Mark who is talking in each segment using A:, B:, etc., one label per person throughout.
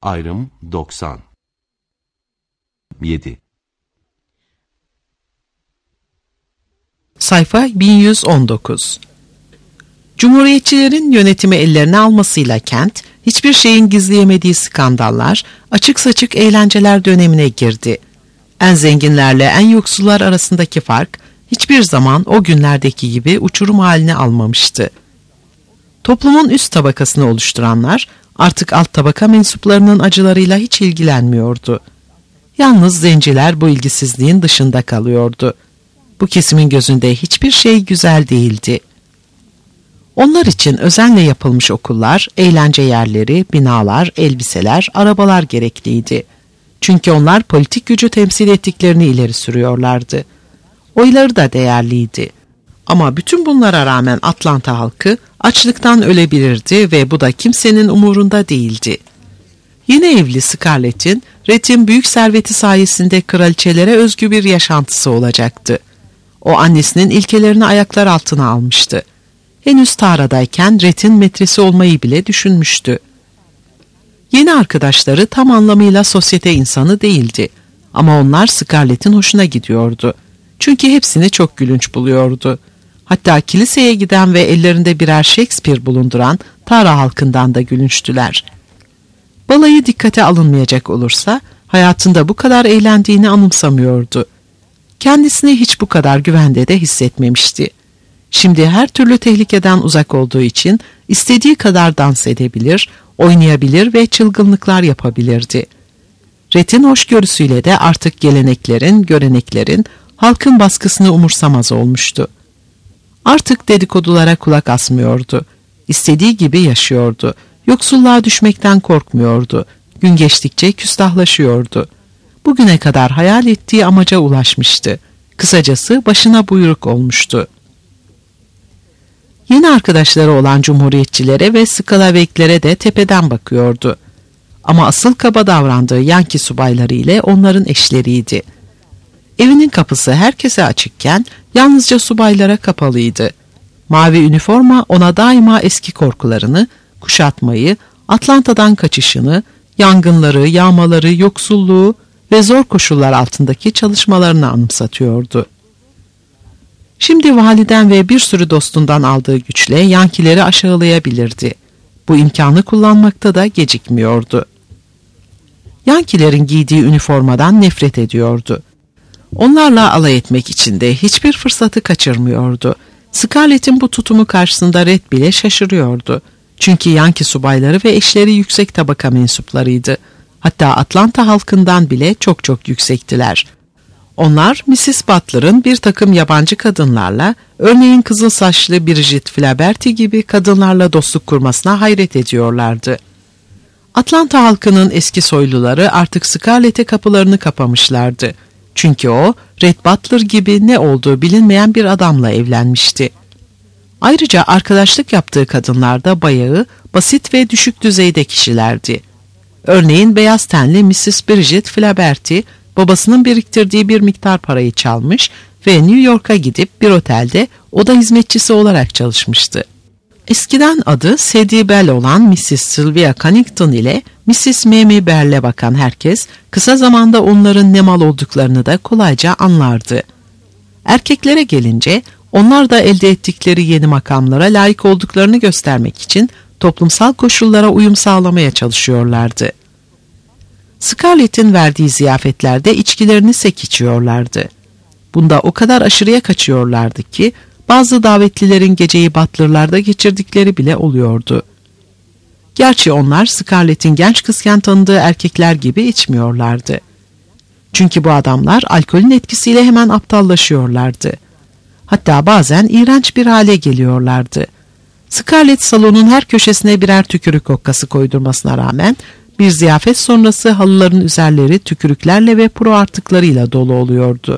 A: Ayrım 90. 7.
B: Sayfa 1119. Cumhuriyetçilerin yönetimi ellerine almasıyla kent, hiçbir şeyin gizleyemediği skandallar, açık saçık eğlenceler dönemine girdi. En zenginlerle en yoksullar arasındaki fark, hiçbir zaman o günlerdeki gibi uçurum haline almamıştı. Toplumun üst tabakasını oluşturanlar, artık alt tabaka mensuplarının acılarıyla hiç ilgilenmiyordu. Yalnız zenciler bu ilgisizliğin dışında kalıyordu. Bu kesimin gözünde hiçbir şey güzel değildi. Onlar için özenle yapılmış okullar, eğlence yerleri, binalar, elbiseler, arabalar gerekliydi. Çünkü onlar politik gücü temsil ettiklerini ileri sürüyorlardı. Oyları da değerliydi. Ama bütün bunlara rağmen Atlanta halkı açlıktan ölebilirdi ve bu da kimsenin umurunda değildi. Yeni evli Scarlett'in, Rhett'in büyük serveti sayesinde kraliçelere özgü bir yaşantısı olacaktı. O annesinin ilkelerini ayaklar altına almıştı. Henüz Tara'dayken Rhett'in metresi olmayı bile düşünmüştü. Yeni arkadaşları tam anlamıyla sosyete insanı değildi. Ama onlar Scarlett'in hoşuna gidiyordu. Çünkü hepsini çok gülünç buluyordu. Hatta kiliseye giden ve ellerinde birer Shakespeare bulunduran Tara halkından da gülünçtüler. Balayı dikkate alınmayacak olursa hayatında bu kadar eğlendiğini anımsamıyordu. Kendisini hiç bu kadar güvende de hissetmemişti. Şimdi her türlü tehlikeden uzak olduğu için istediği kadar dans edebilir, oynayabilir ve çılgınlıklar yapabilirdi. Rhett'in hoşgörüsüyle de artık geleneklerin, göreneklerin, halkın baskısını umursamaz olmuştu. Artık dedikodulara kulak asmıyordu. İstediği gibi yaşıyordu. Yoksulluğa düşmekten korkmuyordu. Gün geçtikçe küstahlaşıyordu. Bugüne kadar hayal ettiği amaca ulaşmıştı. Kısacası başına buyruk olmuştu. Yeni arkadaşları olan cumhuriyetçilere ve skalaveklere de tepeden bakıyordu. Ama asıl kaba davrandığı Yankee subayları ile onların eşleriydi. Evinin kapısı herkese açıkken yalnızca subaylara kapalıydı. Mavi üniforma ona daima eski korkularını, kuşatmayı, Atlanta'dan kaçışını, yangınları, yağmaları, yoksulluğu ve zor koşullar altındaki çalışmalarını anımsatıyordu. Şimdi validen ve bir sürü dostundan aldığı güçle Yankileri aşağılayabilirdi. Bu imkanı kullanmakta da gecikmiyordu. Yankilerin giydiği üniformadan nefret ediyordu. Onlarla alay etmek için de hiçbir fırsatı kaçırmıyordu. Scarlett'in bu tutumu karşısında Rhett bile şaşırıyordu. Çünkü Yankee subayları ve eşleri yüksek tabaka mensuplarıydı. Hatta Atlanta halkından bile çok çok yüksektiler. Onlar Mrs. Butler'ın bir takım yabancı kadınlarla, örneğin kızıl saçlı Bridget Flaberty gibi kadınlarla dostluk kurmasına hayret ediyorlardı. Atlanta halkının eski soyluları artık Scarlett'e kapılarını kapamışlardı. Çünkü o, Red Butler gibi ne olduğu bilinmeyen bir adamla evlenmişti. Ayrıca arkadaşlık yaptığı kadınlar da bayağı, basit ve düşük düzeyde kişilerdi. Örneğin beyaz tenli Mrs. Bridget Flaberty, babasının biriktirdiği bir miktar parayı çalmış ve New York'a gidip bir otelde oda hizmetçisi olarak çalışmıştı. Eskiden adı Sadie Bell olan Mrs. Sylvia Cunnington ile Mrs. Mamie Bell'e bakan herkes, kısa zamanda onların ne mal olduklarını da kolayca anlardı. Erkeklere gelince, onlar da elde ettikleri yeni makamlara layık olduklarını göstermek için toplumsal koşullara uyum sağlamaya çalışıyorlardı. Scarlett'in verdiği ziyafetlerde içkilerini sek içiyorlardı. Bunda o kadar aşırıya kaçıyorlardı ki bazı davetlilerin geceyi Butler'larda geçirdikleri bile oluyordu. Gerçi onlar Scarlett'in genç kızken tanıdığı erkekler gibi içmiyorlardı. Çünkü bu adamlar alkolün etkisiyle hemen aptallaşıyorlardı. Hatta bazen iğrenç bir hale geliyorlardı. Scarlett salonun her köşesine birer tükürük hokkası koydurmasına rağmen bir ziyafet sonrası halıların üzerleri tükürüklerle ve pro artıklarıyla dolu oluyordu.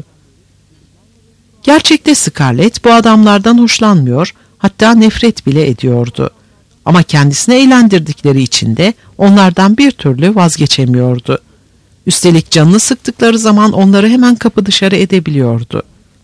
B: Gerçekte Scarlett bu adamlardan hoşlanmıyor, hatta nefret bile ediyordu. Ama kendisini eğlendirdikleri için de onlardan bir türlü vazgeçemiyordu. Üstelik canını sıktıkları zaman onları hemen kapı dışarı edebiliyordu.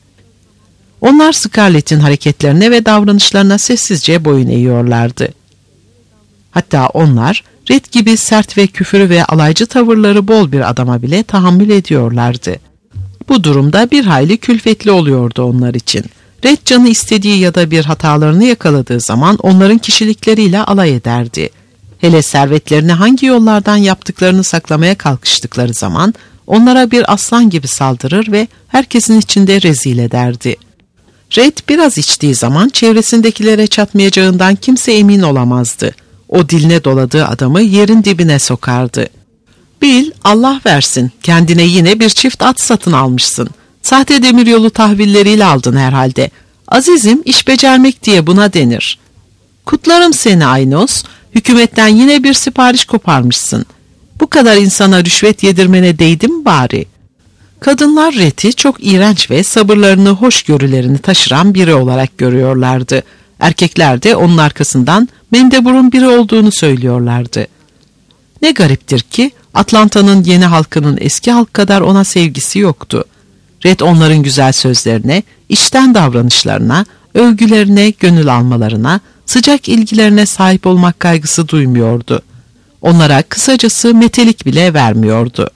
B: Onlar Scarlett'in hareketlerine ve davranışlarına sessizce boyun eğiyorlardı. Hatta onlar Red gibi sert ve küfürü ve alaycı tavırları bol bir adama bile tahammül ediyorlardı. Bu durumda bir hayli külfetli oluyordu onlar için. Red canı istediği ya da bir hatalarını yakaladığı zaman onların kişilikleriyle alay ederdi. Hele servetlerini hangi yollardan yaptıklarını saklamaya kalkıştıkları zaman onlara bir aslan gibi saldırır ve herkesin içinde rezil ederdi. Red biraz içtiği zaman çevresindekilere çatmayacağından kimse emin olamazdı. O diline doladığı adamı yerin dibine sokardı. Bil, Allah versin, kendine yine bir çift at satın almışsın. Sahte demiryolu tahvilleriyle aldın herhalde. Azizim, iş becermek diye buna denir. Kutlarım seni Aynos, hükümetten yine bir sipariş koparmışsın. Bu kadar insana rüşvet yedirmene değdi mi bari? Kadınlar Red'i çok iğrenç ve sabırlarını, hoşgörülerini taşıran biri olarak görüyorlardı. Erkekler de onun arkasından mendeburun biri olduğunu söylüyorlardı. Ne gariptir ki Atlanta'nın yeni halkının eski halk kadar ona sevgisi yoktu. Red onların güzel sözlerine, içten davranışlarına, övgülerine, gönül almalarına, sıcak ilgilerine sahip olmak kaygısı duymuyordu. Onlara kısacası metelik bile vermiyordu.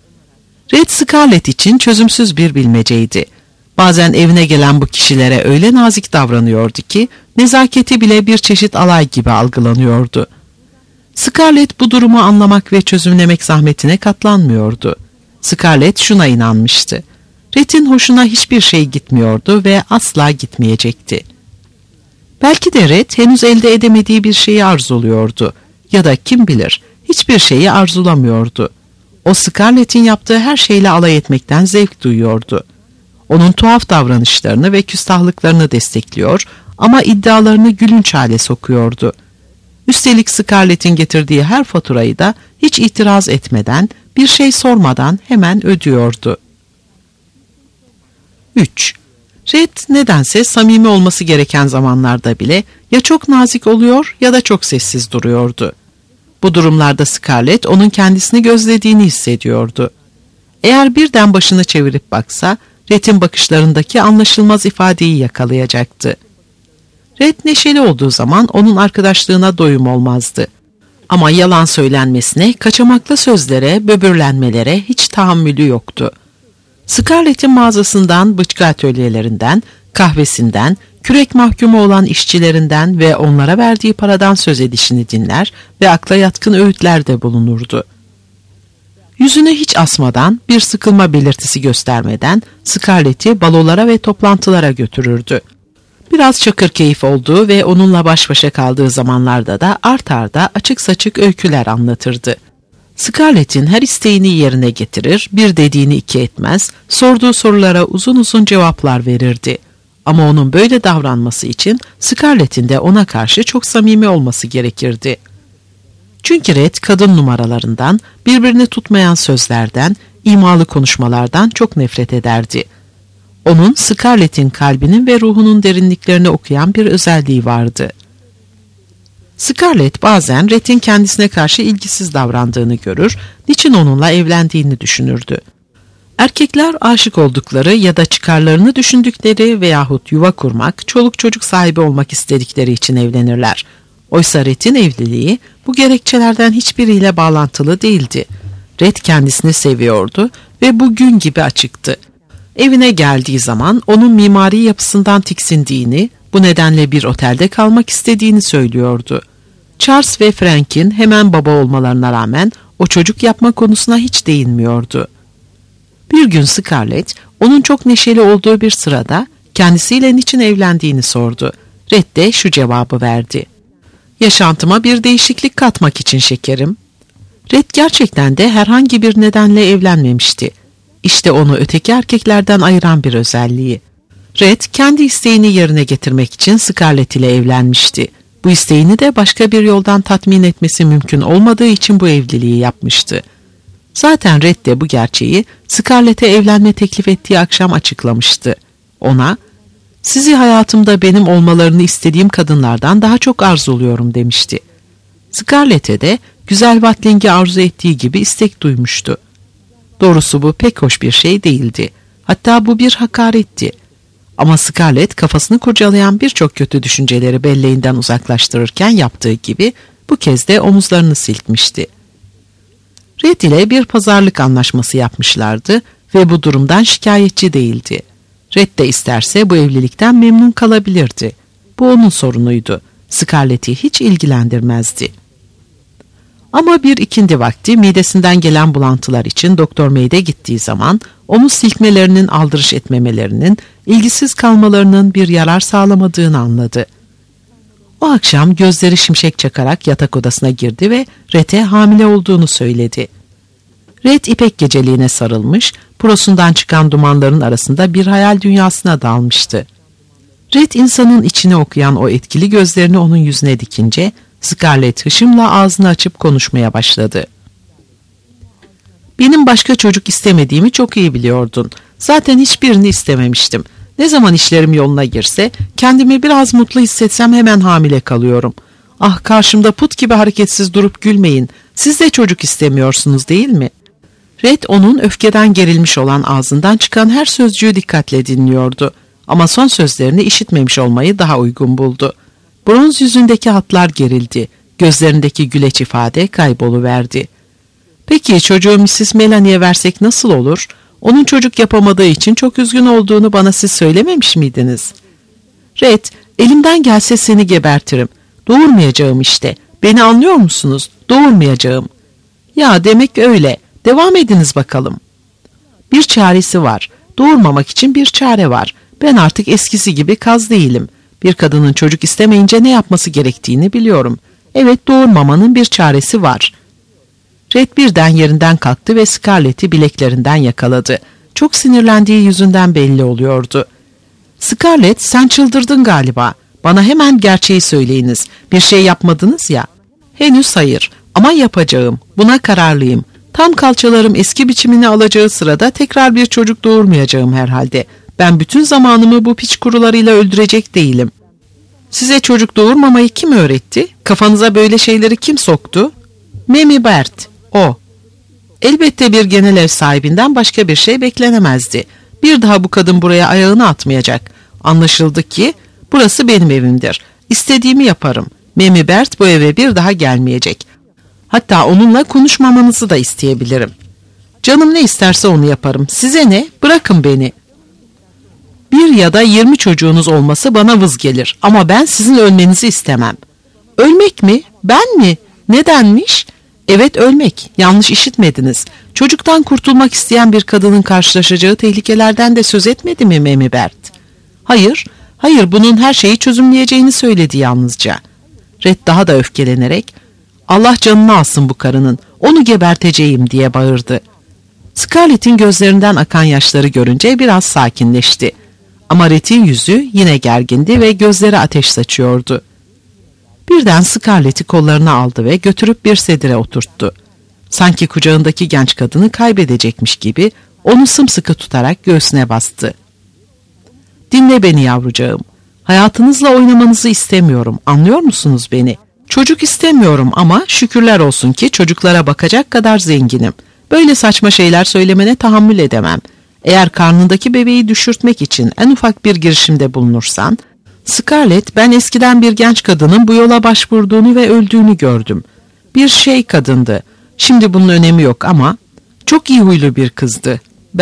B: Red Scarlett için çözümsüz bir bilmeceydi. Bazen evine gelen bu kişilere öyle nazik davranıyordu ki nezaketi bile bir çeşit alay gibi algılanıyordu. Scarlett bu durumu anlamak ve çözümlemek zahmetine katlanmıyordu. Scarlett şuna inanmıştı. Red'in hoşuna hiçbir şey gitmiyordu ve asla gitmeyecekti. Belki de Red henüz elde edemediği bir şeyi arzuluyordu ya da kim bilir hiçbir şeyi arzulamıyordu. O Scarlett'in yaptığı her şeyle alay etmekten zevk duyuyordu. Onun tuhaf davranışlarını ve küstahlıklarını destekliyor ama iddialarını gülünç hale sokuyordu. Üstelik Scarlett'in getirdiği her faturayı da hiç itiraz etmeden, bir şey sormadan hemen ödüyordu. 3. Red nedense samimi olması gereken zamanlarda bile ya çok nazik oluyor ya da çok sessiz duruyordu. Bu durumlarda Scarlett onun kendisini gözlediğini hissediyordu. Eğer birden başını çevirip baksa, Red'in bakışlarındaki anlaşılmaz ifadeyi yakalayacaktı. Red neşeli olduğu zaman onun arkadaşlığına doyum olmazdı. Ama yalan söylenmesine, kaçamaklı sözlere, böbürlenmelere hiç tahammülü yoktu. Scarlett'in mağazasından, bıçkı atölyelerinden, kahvesinden, kürek mahkumu olan işçilerinden ve onlara verdiği paradan söz edişini dinler ve akla yatkın öğütlerde bulunurdu. Yüzünü hiç asmadan, bir sıkılma belirtisi göstermeden Scarlett'i balolara ve toplantılara götürürdü. Biraz çakır keyif olduğu ve onunla baş başa kaldığı zamanlarda da art arda açık saçık öyküler anlatırdı. Scarlett'in her isteğini yerine getirir, bir dediğini iki etmez, sorduğu sorulara uzun uzun cevaplar verirdi. Ama onun böyle davranması için Scarlett'in de ona karşı çok samimi olması gerekirdi. Çünkü Red kadın numaralarından, birbirini tutmayan sözlerden, imalı konuşmalardan çok nefret ederdi. Onun Scarlett'in kalbinin ve ruhunun derinliklerini okuyan bir özelliği vardı. Scarlett bazen Red'in kendisine karşı ilgisiz davrandığını görür, niçin onunla evlendiğini düşünürdü. Erkekler aşık oldukları ya da çıkarlarını düşündükleri veyahut yuva kurmak, çoluk çocuk sahibi olmak istedikleri için evlenirler. Oysa Red'in evliliği bu gerekçelerden hiçbiriyle bağlantılı değildi. Red kendisini seviyordu ve bu gün gibi açıktı. Evine geldiği zaman onun mimari yapısından tiksindiğini, bu nedenle bir otelde kalmak istediğini söylüyordu. Charles ve Frank'in hemen baba olmalarına rağmen o çocuk yapma konusuna hiç değinmiyordu. Bir gün Scarlett, onun çok neşeli olduğu bir sırada kendisiyle niçin evlendiğini sordu. Red de şu cevabı verdi. Yaşantıma bir değişiklik katmak için şekerim. Red gerçekten de herhangi bir nedenle evlenmemişti. İşte onu öteki erkeklerden ayıran bir özelliği. Red kendi isteğini yerine getirmek için Scarlett ile evlenmişti. Bu isteğini de başka bir yoldan tatmin etmesi mümkün olmadığı için bu evliliği yapmıştı. Zaten Red de bu gerçeği Scarlett'e evlenme teklif ettiği akşam açıklamıştı. Ona, "Sizi hayatımda benim olmalarını istediğim kadınlardan daha çok arzuluyorum," demişti. Scarlett'e de güzel Watling'i arzu ettiği gibi istek duymuştu. Doğrusu bu pek hoş bir şey değildi. Hatta bu bir hakaretti. Ama Scarlett kafasını kurcalayan birçok kötü düşünceleri belleğinden uzaklaştırırken yaptığı gibi Bu kez de omuzlarını silkmişti. Red ile bir pazarlık anlaşması yapmışlardı ve bu durumdan şikayetçi değildi. Red de isterse bu evlilikten memnun kalabilirdi. Bu onun sorunuydu. Scarlett'i hiç ilgilendirmezdi. Ama bir ikindi vakti midesinden gelen bulantılar için Doktor Meyd'e gittiği zaman omuz silkmelerinin aldırış etmemelerinin, ilgisiz kalmalarının bir yarar sağlamadığını anladı. O akşam gözleri şimşek çakarak yatak odasına girdi ve Red'e hamile olduğunu söyledi. Red ipek geceliğine sarılmış, prosundan çıkan dumanların arasında bir hayal dünyasına dalmıştı. Red insanın içini okuyan o etkili gözlerini onun yüzüne dikince Scarlett hışımla ağzını açıp konuşmaya başladı. Benim başka çocuk istemediğimi çok iyi biliyordun. Zaten hiçbirini istememiştim. Ne zaman işlerim yoluna girse, kendimi biraz mutlu hissetsem hemen hamile kalıyorum. Ah, karşımda put gibi hareketsiz durup gülmeyin. Siz de çocuk istemiyorsunuz değil mi? Red onun öfkeden gerilmiş olan ağzından çıkan her sözcüğü dikkatle dinliyordu. Ama son sözlerini işitmemiş olmayı daha uygun buldu. Bronz yüzündeki hatlar gerildi. Gözlerindeki güleç ifade kayboluverdi. Peki çocuğu Mrs. Melanie'ye versek nasıl olur? Onun çocuk yapamadığı için çok üzgün olduğunu bana siz söylememiş miydiniz? Red, elimden gelse seni gebertirim. Doğurmayacağım işte. Beni anlıyor musunuz? Doğurmayacağım. Ya demek öyle. Devam ediniz bakalım. Bir çaresi var. Doğurmamak için bir çare var. Ben artık eskisi gibi kaz değilim. Bir kadının çocuk istemeyince ne yapması gerektiğini biliyorum. Evet, doğurmamanın bir çaresi var. Red birden yerinden kalktı ve Scarlett'i bileklerinden yakaladı. Çok sinirlendiği yüzünden belli oluyordu. Scarlett, sen çıldırdın galiba. Bana hemen gerçeği söyleyiniz. Bir şey yapmadınız ya. Henüz hayır ama yapacağım. Buna kararlıyım. Tam kalçalarım eski biçimini alacağı sırada tekrar bir çocuk doğurmayacağım herhalde. Ben bütün zamanımı bu piç kurularıyla öldürecek değilim. Size çocuk doğurmamayı kim öğretti? Kafanıza böyle şeyleri kim soktu? Mamie Bert, o. Elbette bir genel ev sahibinden başka bir şey beklenemezdi. Bir daha bu kadın buraya ayağını atmayacak. Anlaşıldı ki burası benim evimdir. İstediğimi yaparım. Mamie Bert bu eve bir daha gelmeyecek. Hatta onunla konuşmamanızı da isteyebilirim. Canım ne isterse onu yaparım. Size ne? Bırakın beni. 1 ya da 20 çocuğunuz olması bana vız gelir. Ama ben sizin ölmenizi istemem. Ölmek mi? Ben mi? Nedenmiş? Evet, ölmek. Yanlış işitmediniz. Çocuktan kurtulmak isteyen bir kadının karşılaşacağı tehlikelerden de söz etmedi mi Mamie Bert? Hayır, bunun her şeyi çözümleyeceğini söyledi yalnızca. Red daha da öfkelenerek, Allah canını alsın bu karının, onu geberteceğim diye bağırdı. Scarlett'in gözlerinden akan yaşları görünce biraz sakinleşti. Ama Red'in yüzü yine gergindi ve gözleri ateş saçıyordu. Birden Scarlett'i kollarına aldı ve götürüp bir sedire oturttu. Sanki kucağındaki genç kadını kaybedecekmiş gibi onu sımsıkı tutarak göğsüne bastı. Dinle beni yavrucağım. Hayatınızla oynamanızı istemiyorum. Anlıyor musunuz beni? Çocuk istemiyorum ama şükürler olsun ki çocuklara bakacak kadar zenginim. Böyle saçma şeyler söylemene tahammül edemem. Eğer karnındaki bebeği düşürtmek için en ufak bir girişimde bulunursan, Scarlett, ben eskiden bir genç kadının bu yola başvurduğunu ve öldüğünü gördüm. Bir şey kadındı. Şimdi bunun önemi yok ama çok iyi huylu bir kızdı.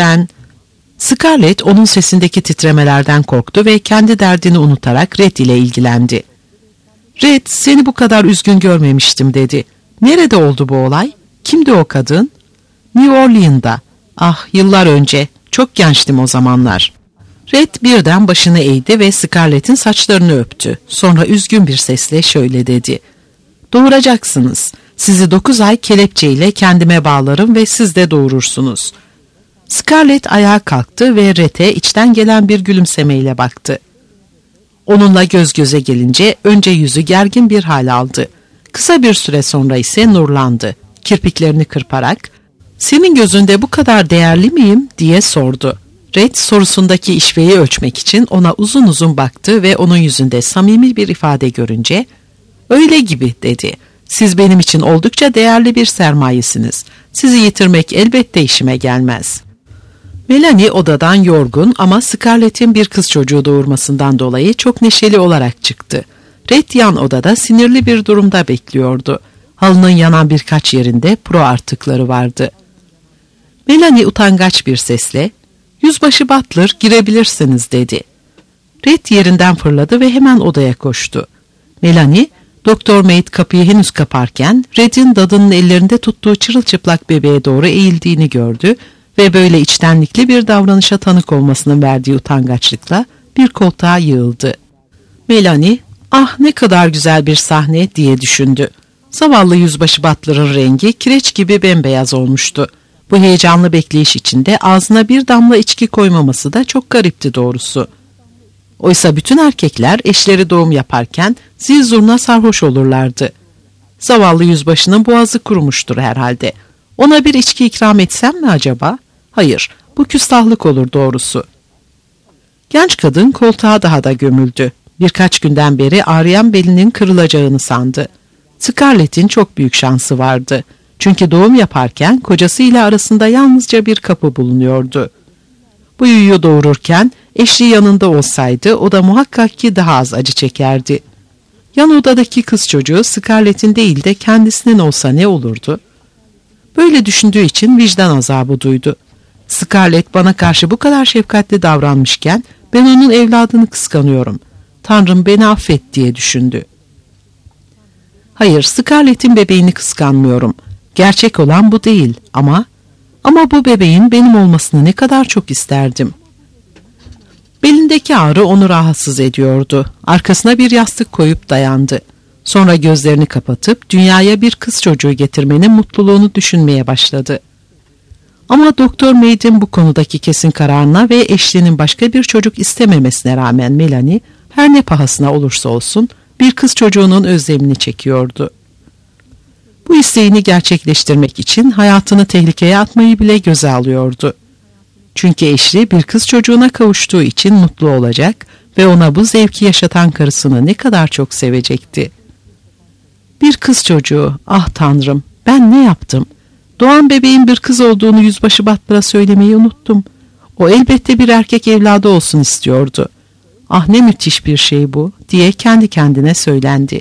B: Scarlett onun sesindeki titremelerden korktu ve kendi derdini unutarak Red ile ilgilendi. Red, seni bu kadar üzgün görmemiştim dedi. Nerede oldu bu olay? Kimdi o kadın? New Orleans'da. Ah, yıllar önce. Çok gençtim o zamanlar. Red birden başını eğdi ve Scarlett'in saçlarını öptü. Sonra üzgün bir sesle şöyle dedi. Doğuracaksınız. Sizi 9 ay kelepçeyle kendime bağlarım ve siz de doğurursunuz. Scarlett ayağa kalktı ve Red'e içten gelen bir gülümsemeyle baktı. Onunla göz göze gelince önce yüzü gergin bir hal aldı. Kısa bir süre sonra ise nurlandı. Kirpiklerini kırparak, "Senin gözünde bu kadar değerli miyim?" diye sordu. Red sorusundaki işveyi ölçmek için ona uzun uzun baktı ve onun yüzünde samimi bir ifade görünce, "Öyle gibi," dedi. "Siz benim için oldukça değerli bir sermayesiniz. Sizi yitirmek elbette işime gelmez." Melanie odadan yorgun ama Scarlett'in bir kız çocuğu doğurmasından dolayı çok neşeli olarak çıktı. Red yan odada sinirli bir durumda bekliyordu. Halının yanan birkaç yerinde pro artıkları vardı. Melanie utangaç bir sesle, "Yüzbaşı Butler, girebilirsiniz," dedi. Red yerinden fırladı ve hemen odaya koştu. Melanie, Doktor Maid kapıyı henüz kaparken Red'in dadının ellerinde tuttuğu çırılçıplak bebeğe doğru eğildiğini gördü ve böyle içtenlikli bir davranışa tanık olmasının verdiği utangaçlıkla bir koltuğa yığıldı. Melanie, "Ah ne kadar güzel bir sahne," diye düşündü. Zavallı Yüzbaşı Butler'ın rengi kireç gibi bembeyaz olmuştu. Bu heyecanlı bekleyiş içinde ağzına bir damla içki koymaması da çok garipti doğrusu. Oysa bütün erkekler eşleri doğum yaparken zil zurna sarhoş olurlardı. Zavallı yüzbaşının boğazı kurumuştur herhalde. Ona bir içki ikram etsem mi acaba? Hayır, bu küstahlık olur doğrusu. Genç kadın koltuğa daha da gömüldü. Birkaç günden beri ağrıyan belinin kırılacağını sandı. Scarlett'in çok büyük şansı vardı. Çünkü doğum yaparken kocasıyla arasında yalnızca bir kapı bulunuyordu. Bu yuyu doğururken eşi yanında olsaydı o da muhakkak ki daha az acı çekerdi. Yan odadaki kız çocuğu Scarlett'in değil de kendisinin olsa ne olurdu? Böyle düşündüğü için vicdan azabı duydu. Scarlett bana karşı bu kadar şefkatli davranmışken ben onun evladını kıskanıyorum. Tanrım beni affet diye düşündü. Hayır, Scarlett'in bebeğini kıskanmıyorum. Gerçek olan bu değil ama bu bebeğin benim olmasını ne kadar çok isterdim. Belindeki ağrı onu rahatsız ediyordu. Arkasına bir yastık koyup dayandı. Sonra gözlerini kapatıp dünyaya bir kız çocuğu getirmenin mutluluğunu düşünmeye başladı. Ama Doktor Maid'in bu konudaki kesin kararına ve eşliğinin başka bir çocuk istememesine rağmen Melanie her ne pahasına olursa olsun bir kız çocuğunun özlemini çekiyordu. Bu isteğini gerçekleştirmek için hayatını tehlikeye atmayı bile göze alıyordu. Çünkü eşli bir kız çocuğuna kavuştuğu için mutlu olacak ve ona bu zevki yaşatan karısını ne kadar çok sevecekti. Bir kız çocuğu, ah Tanrım, ben ne yaptım? Doğan bebeğin bir kız olduğunu Yüzbaşı Butler'a söylemeyi unuttum. O elbette bir erkek evladı olsun istiyordu. Ah ne müthiş bir şey bu, diye kendi kendine söylendi.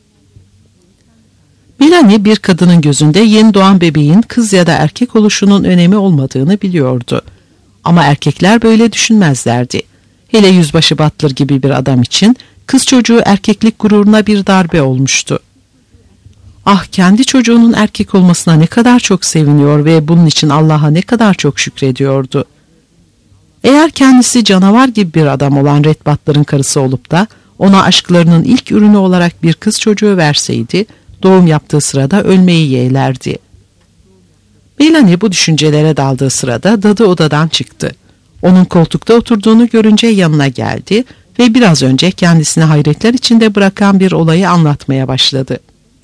B: Melanie bir kadının gözünde yeni doğan bebeğin kız ya da erkek oluşunun önemi olmadığını biliyordu. Ama erkekler böyle düşünmezlerdi. Hele Yüzbaşı Butler gibi bir adam için kız çocuğu erkeklik gururuna bir darbe olmuştu. Ah kendi çocuğunun erkek olmasına ne kadar çok seviniyor ve bunun için Allah'a ne kadar çok şükrediyordu. Eğer kendisi canavar gibi bir adam olan Red Butler'ın karısı olup da ona aşklarının ilk ürünü olarak bir kız çocuğu verseydi, doğum yaptığı sırada ölmeyi yeğlerdi. Melanie bu düşüncelere daldığı sırada dadı odadan çıktı. Onun koltukta oturduğunu görünce yanına geldi ve biraz önce kendisini hayretler içinde bırakan bir olayı anlatmaya başladı.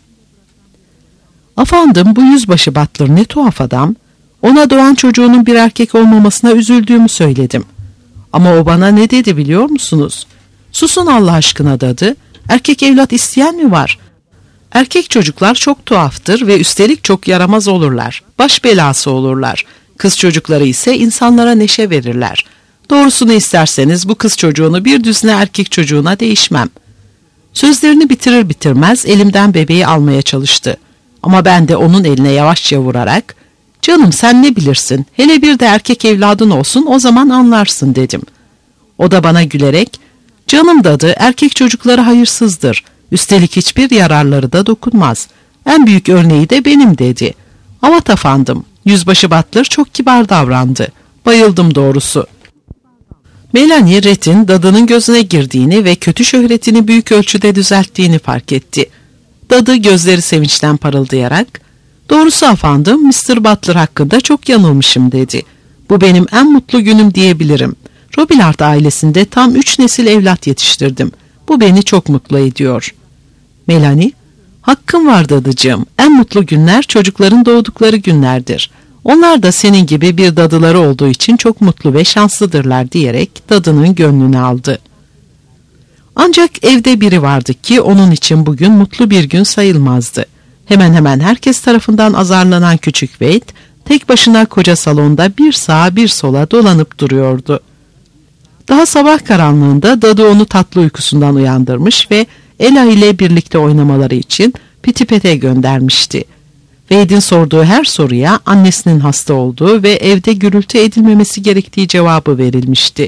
B: "Efendim, bu Yüzbaşı Butler ne tuhaf adam. Ona doğan çocuğunun bir erkek olmamasına üzüldüğümü söyledim. Ama o bana ne dedi biliyor musunuz? Susun Allah aşkına dadı, erkek evlat isteyen mi var? Erkek çocuklar çok tuhaftır ve üstelik çok yaramaz olurlar, baş belası olurlar. Kız çocukları ise insanlara neşe verirler. Doğrusunu isterseniz bu kız çocuğunu bir düzine erkek çocuğuna değişmem." Sözlerini bitirir bitirmez elimden bebeği almaya çalıştı. Ama ben de onun eline yavaşça vurarak, "Canım sen ne bilirsin, hele bir de erkek evladın olsun o zaman anlarsın," dedim. O da bana gülerek, "Canım dadı, erkek çocukları hayırsızdır. Üstelik hiçbir yararları da dokunmaz. En büyük örneği de benim," dedi. "Avat efendim, Yüzbaşı Butler çok kibar davrandı. Bayıldım doğrusu." Melanie, Red'in dadının gözüne girdiğini ve kötü şöhretini büyük ölçüde düzelttiğini fark etti. Dadı gözleri sevinçten parıldayarak, "Doğrusu efendim, Mr. Butler hakkında çok yanılmışım," dedi. "Bu benim en mutlu günüm diyebilirim. Robillard ailesinde tam 3 nesil evlat yetiştirdim. Bu beni çok mutlu ediyor." Melanie, "Hakkın var dadıcığım. En mutlu günler çocukların doğdukları günlerdir. Onlar da senin gibi bir dadıları olduğu için çok mutlu ve şanslıdırlar," diyerek dadının gönlünü aldı. Ancak evde biri vardı ki onun için bugün mutlu bir gün sayılmazdı. Hemen hemen herkes tarafından azarlanan küçük Wade, tek başına koca salonda bir sağa bir sola dolanıp duruyordu. Daha sabah karanlığında dadı onu tatlı uykusundan uyandırmış ve Ella ile birlikte oynamaları için Piti Pet'e göndermişti. Wade'in sorduğu her soruya annesinin hasta olduğu ve evde gürültü edilmemesi gerektiği cevabı verilmişti.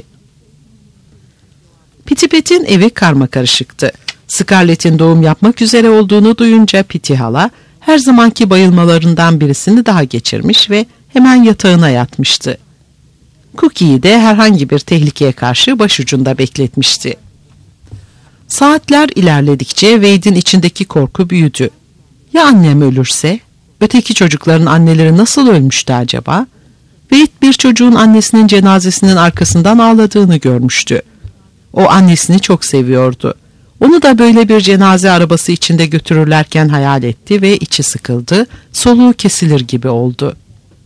B: Piti Pet'in evi karmakarışıktı. Scarlett'in doğum yapmak üzere olduğunu duyunca Piti hala her zamanki bayılmalarından birisini daha geçirmiş ve hemen yatağına yatmıştı. Cookie'yi de herhangi bir tehlikeye karşı başucunda bekletmişti. Saatler ilerledikçe Wade'in içindeki korku büyüdü. Ya annem ölürse? Öteki çocukların anneleri nasıl ölmüştü acaba? Wade bir çocuğun annesinin cenazesinin arkasından ağladığını görmüştü. O annesini çok seviyordu. Onu da böyle bir cenaze arabası içinde götürürlerken hayal etti ve içi sıkıldı, soluğu kesilir gibi oldu.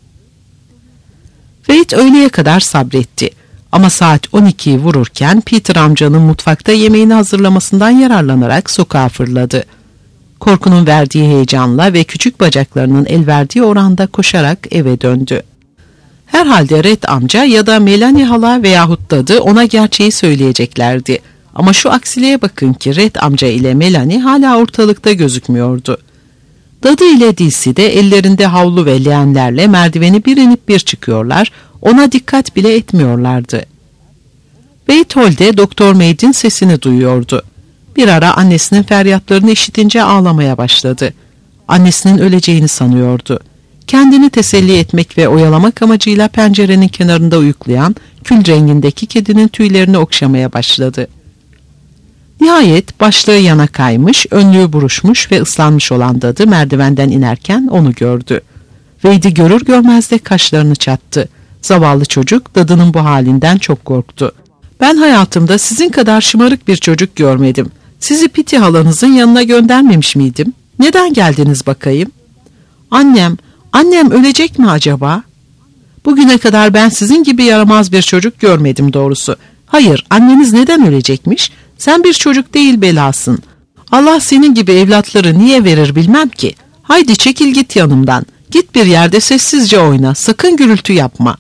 B: Wade öğleye kadar sabretti. Ama saat 12'yi vururken Peter amcanın mutfakta yemeğini hazırlamasından yararlanarak sokağa fırladı. Korkunun verdiği heyecanla ve küçük bacaklarının el verdiği oranda koşarak eve döndü. Herhalde Red amca ya da Melanie hala veyahut dadı ona gerçeği söyleyeceklerdi. Ama şu aksiliğe bakın ki Red amca ile Melanie hala ortalıkta gözükmüyordu. Dadı ile Dilsi de ellerinde havlu ve leğenlerle merdiveni bir inip bir çıkıyorlar, ona dikkat bile etmiyorlardı. Wade Hall'de Doktor Maid'in sesini duyuyordu. Bir ara annesinin feryatlarını işitince ağlamaya başladı. Annesinin öleceğini sanıyordu. Kendini teselli etmek ve oyalamak amacıyla pencerenin kenarında uyuklayan kül rengindeki kedinin tüylerini okşamaya başladı. Nihayet başlığı yana kaymış, önlüğü buruşmuş ve ıslanmış olan dadı merdivenden inerken onu gördü. Wade'i görür görmez de kaşlarını çattı. Zavallı çocuk dadının bu halinden çok korktu. Ben hayatımda sizin kadar şımarık bir çocuk görmedim. Sizi Piti halanızın yanına göndermemiş miydim? Neden geldiniz bakayım? Annem ölecek mi acaba? Bugüne kadar ben sizin gibi yaramaz bir çocuk görmedim doğrusu. Hayır, anneniz neden ölecekmiş? Sen bir çocuk değil belasın. Allah senin gibi evlatları niye verir bilmem ki. Haydi çekil git yanımdan. Git bir yerde sessizce oyna, sakın gürültü yapma.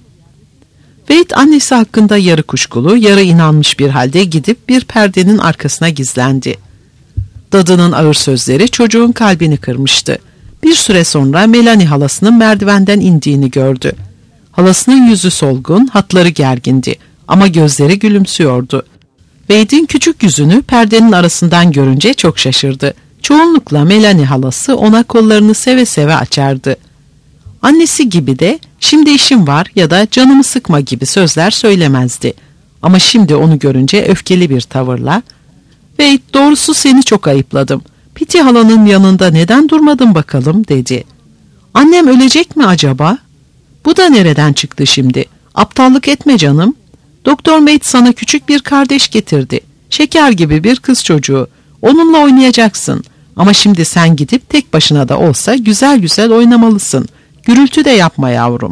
B: Wade annesi hakkında yarı kuşkulu, yarı inanmış bir halde gidip bir perdenin arkasına gizlendi. Dadının ağır sözleri çocuğun kalbini kırmıştı. Bir süre sonra Melanie halasının merdivenden indiğini gördü. Halasının yüzü solgun, hatları gergindi ama gözleri gülümsüyordu. Wade'in küçük yüzünü perdenin arasından görünce çok şaşırdı. Çoğunlukla Melanie halası ona kollarını seve seve açardı. Annesi gibi de şimdi işim var ya da canımı sıkma gibi sözler söylemezdi. Ama şimdi onu görünce öfkeli bir tavırla "Wade, doğrusu seni çok ayıpladım. Piti halanın yanında neden durmadın bakalım?" dedi. "Annem ölecek mi acaba?" "Bu da nereden çıktı şimdi? Aptallık etme canım. Doktor Maid sana küçük bir kardeş getirdi. Şeker gibi bir kız çocuğu. Onunla oynayacaksın. Ama şimdi sen gidip tek başına da olsa güzel güzel oynamalısın. Gürültü de yapma yavrum."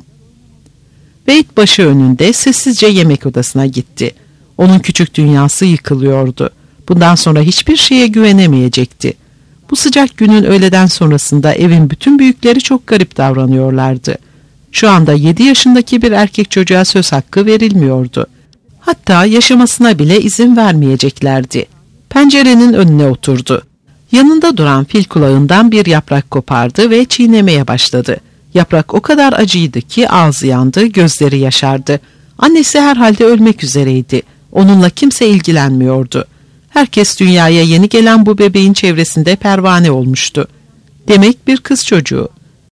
B: Wade başı önünde sessizce yemek odasına gitti. Onun küçük dünyası yıkılıyordu. Bundan sonra hiçbir şeye güvenemeyecekti. Bu sıcak günün öğleden sonrasında evin bütün büyükleri çok garip davranıyorlardı. Şu anda 7 yaşındaki bir erkek çocuğa söz hakkı verilmiyordu. Hatta yaşamasına bile izin vermeyeceklerdi. Pencerenin önüne oturdu. Yanında duran fil kulağından bir yaprak kopardı ve çiğnemeye başladı. Yaprak o kadar acıydı ki ağzı yandı, gözleri yaşardı. Annesi herhalde ölmek üzereydi. Onunla kimse ilgilenmiyordu. Herkes dünyaya yeni gelen bu bebeğin çevresinde pervane olmuştu. Demek bir kız çocuğu.